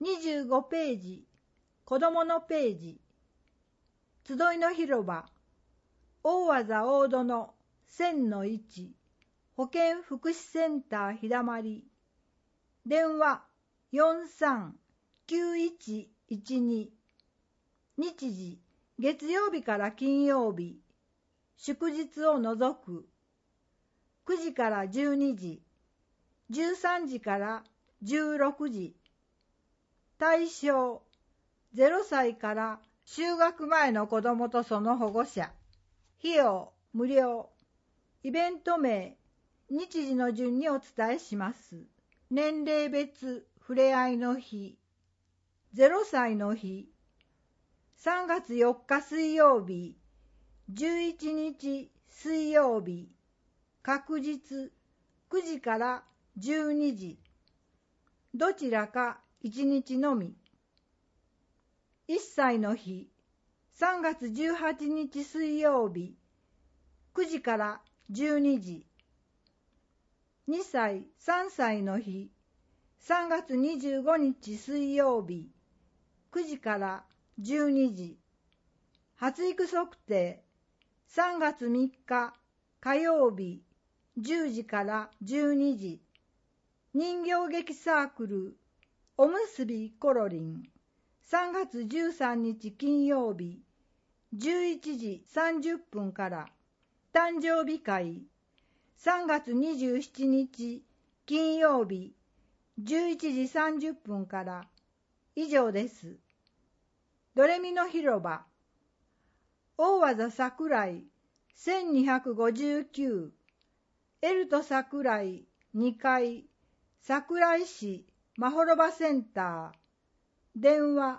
25ページ、子どものページ。集いの広場、大技大戸の1000-1、保健福祉センターひだまり。電話43-9112。日時、月曜日から金曜日、祝日を除く。9時から12時、13時から16時。対象、0歳から就学前の子どもとその保護者。費用、無料。イベント名、日時の順にお伝えします。年齢別ふれあいの日。0歳の日。3月4日水曜日。11日水曜日。確実、9時から12時。どちらか1日のみ。1歳の日、3月18日水曜日、9時から12時。2歳、3歳の日、3月25日水曜日、9時から12時。発育測定、3月3日火曜日、10時から12時。人形劇サークル、おむすびコロリン、3月13日金曜日、11時30分から。誕生日会、3月27日金曜日、11時30分から。以上です。ドレミの広場、大技桜井1259、エルト桜井2階、桜井市まほろばセンター。電話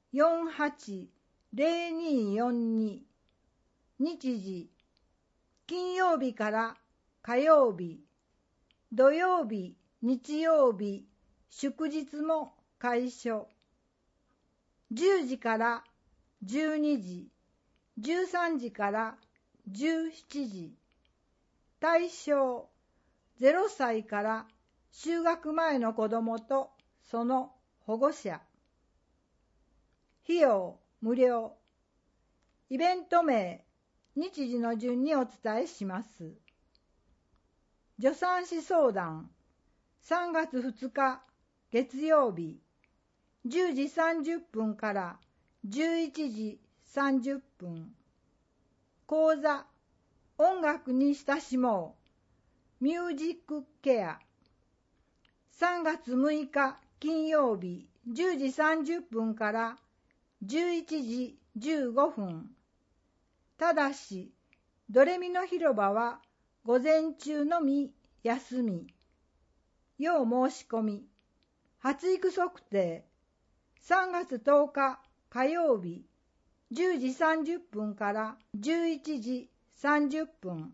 48-0242。日時、金曜日から火曜日、土曜日、日曜日、祝日も開所。10時から12時、13時から17時。対象、0歳から就学前の子どもとその保護者。費用、無料。イベント名、日時の順にお伝えします。助産師相談、3月2日月曜日、10時30分から11時30分。講座、音楽に親しもう、ミュージックケア。3月6日金曜日、10時30分から11時15分。ただし、ドレミの広場は午前中のみ休み。要申し込み。発育測定、3月10日火曜日、10時30分から11時30分。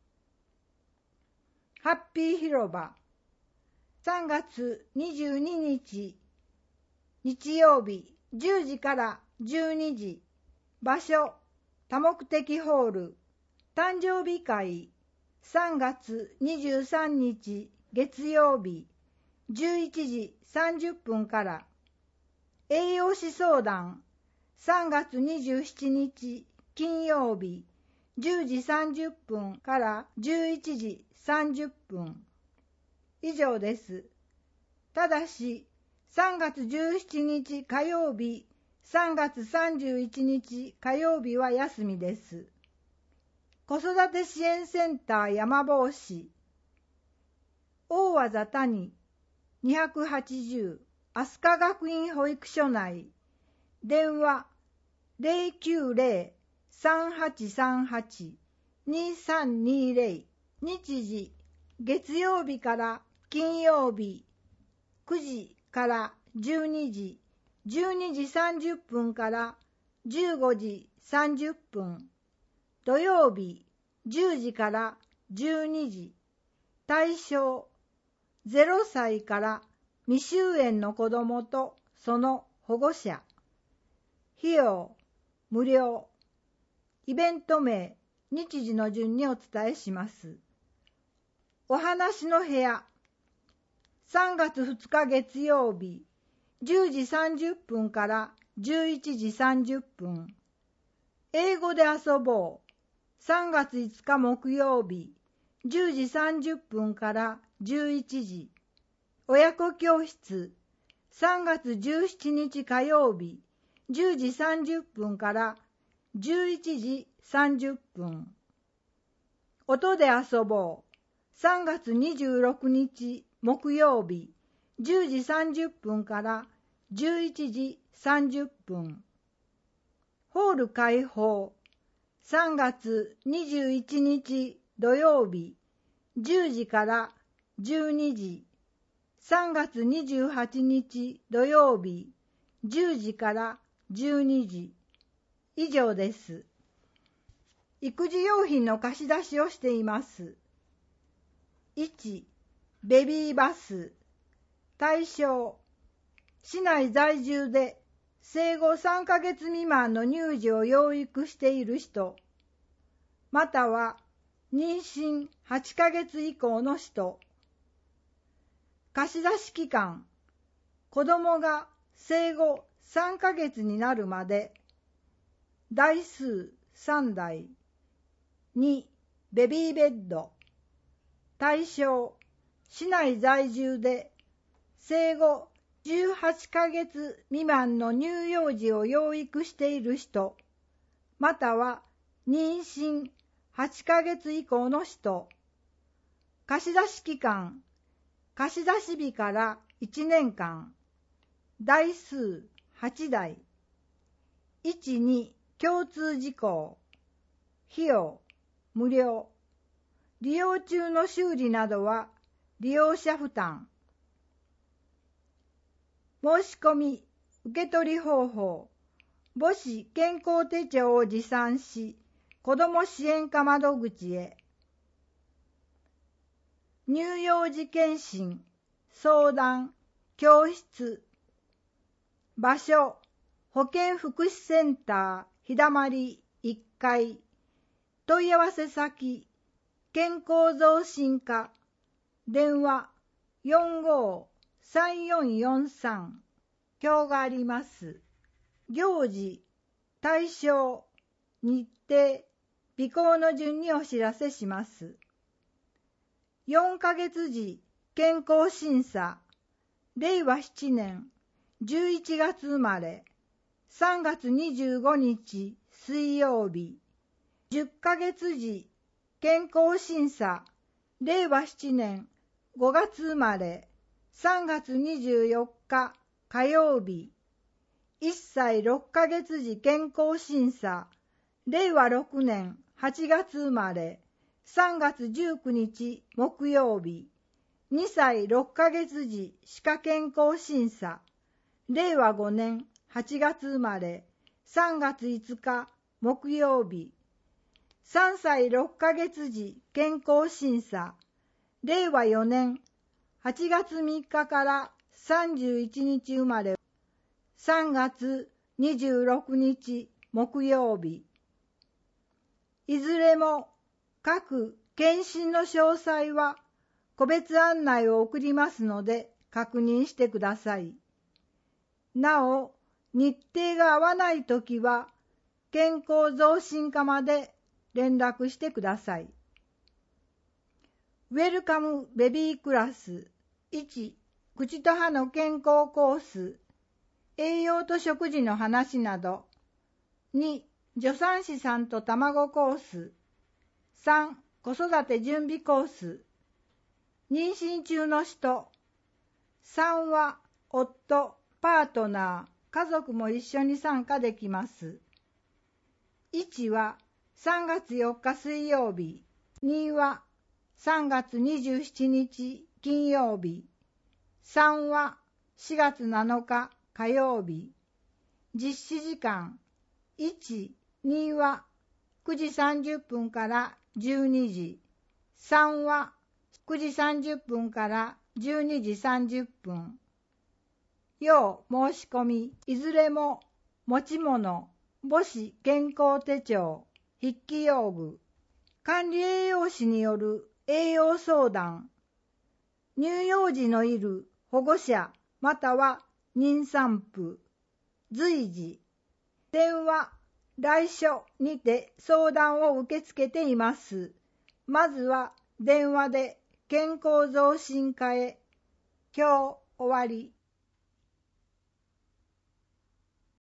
ハッピー広場、3月22日日曜日、10時から12時。場所、多目的ホール。誕生日会、3月23日月曜日、11時30分から。栄養士相談、3月27日金曜日、10時30分から11時30分。以上です。ただし、3月17日火曜日、3月31日火曜日は休みです。子育て支援センター山坊市、大技谷280、飛鳥学院保育所内。電話090-3838-2320。日時、月曜日から金曜日、9時から12時、12時30分から15時30分。土曜日、10時から12時。対象、0歳から未就園の子どもとその保護者。費用、無料。イベント名、日時の順にお伝えします。お話の部屋、3月2日月曜日、 10時30分から11時30分。英語で遊ぼう。3月5日木曜日、10時30分から11時。親子教室。3月17日火曜日、10時30分から11時30分。音で遊ぼう。3月26日木曜日、10時30分から11時30分。ホール開放。3月21日土曜日、10時から12時。3月28日土曜日、10時から12時。以上です。育児用品の貸し出しをしています。1、ベビーバス。対象、市内在住で生後3ヶ月未満の乳児を養育している人、または妊娠8ヶ月以降の人。貸し出し期間、子供が生後3ヶ月になるまで。台数3台。2、ベビーベッド。対象、市内在住で生後18ヶ月未満の乳幼児を養育している人、または妊娠8ヶ月以降の人。貸し出し期間、貸し出し日から1年間。台数8台。1、2、共通事項。費用、無料。利用中の修理などは利用者負担。申し込み、受取方法。母子健康手帳を持参し、子ども支援課窓口へ。乳幼児健診、相談、教室。場所、保健福祉センター、日だまり1階。問い合わせ先、健康増進課。電話、45-3443。表があります。行事、対象、日程、備考の順にお知らせします。4ヶ月時、健康審査。令和7年11月生まれ。3月25日水曜日。10ヶ月時、健康審査。令和7年5月生まれ。3月24日火曜日。1歳6ヶ月時健康審査。令和6年8月生まれ。3月19日木曜日。2歳6ヶ月時歯科健康審査。令和5年8月生まれ。3月5日木曜日。3歳6ヶ月時健康審査。令和4年8月3日から31日生まれ。3月26日木曜日。いずれも各検診の詳細は個別案内を送りますので確認してください。なお、日程が合わないときは健康増進課まで連絡してください。ウェルカムベビークラス。1、口と歯の健康コース。栄養と食事の話など。2、助産師さんと卵コース。3、子育て準備コース。妊娠中の人。3は夫、パートナー、家族も一緒に参加できます。1は3月4日水曜日。2は3月27日金曜日。3は4月7日火曜日。実施時間。1、2は9時30分から12時。3は9時30分から12時30分。要申し込み、いずれも持ち物、母子健康手帳、筆記用具、管理栄養士による栄養相談、乳幼児のいる保護者または妊産婦、随時、電話、来所にて相談を受け付けています。まずは電話で健康増進課へ。今日終わり。